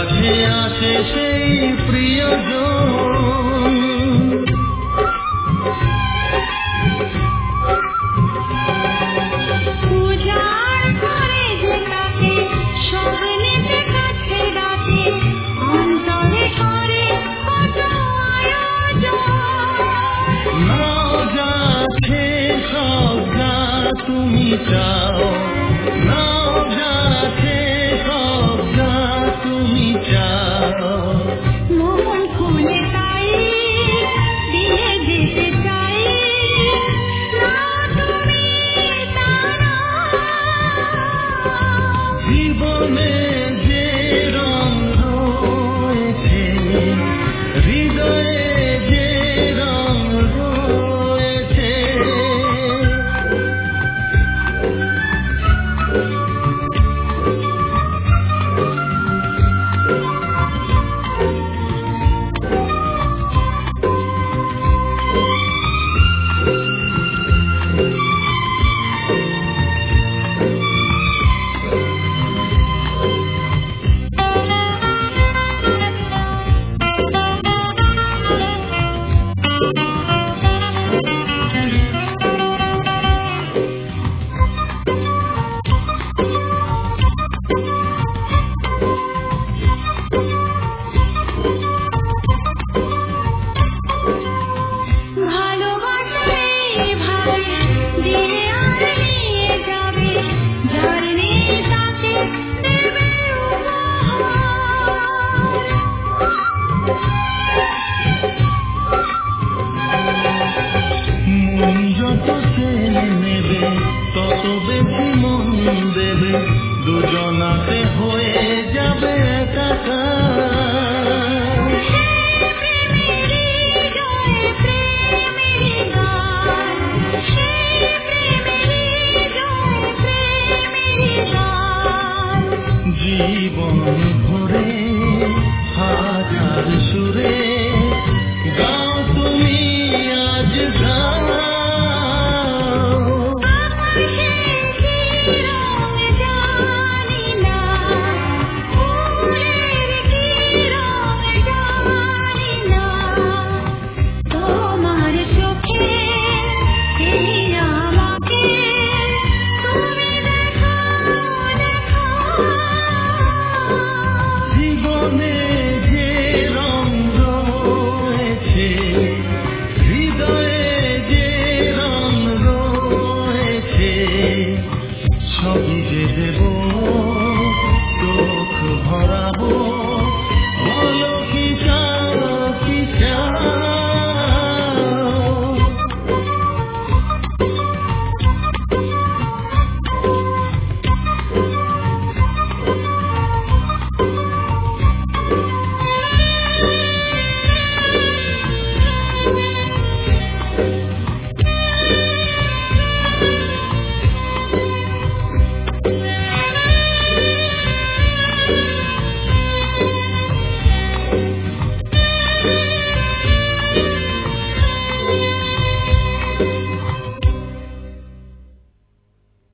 কাছে আসে সেই প্রিয়জন, পূজার করে যে তাকে স্বপ্নেতে কাছে ডাকে, অন্তরে করে কত আয়োজন। নাও যাচ্ছে সব যা তুমি চাও, নাও যাচ্ছে সব যা তুমি চাও। মন খুলে তাই দিয়ে যেতে চাই, না তুমি তারা। জীবনে যে রং রয়েছে, হৃদয়ে যে রং রয়েছে, ভালোবাসা এইভাবে দিয়ে আর নিয়ে যাবে, যার নেই তাকে দেবে উপহার। মন যত চেনে নেবে তত বেশি মন দেবে, দুজনাতে হয়ে যাবে একাকার। প্রেমেরই জয় প্রেমেরই গান, সেই প্রেমেরই জয় প্রেমেরই গান। জীবন ভরে হাজার সুরে গাও তুমি আজ গাও। আমার সে কি রং জানি না, ফুলের কি রং জানি না, তোমার চোখে এই আমাকে তুমি দেখাও দেখাও। জীবনে যে রং রয়েছে, হৃদয়ে যে রং রয়েছে, সবই যে দেব, চোখ ভরাবো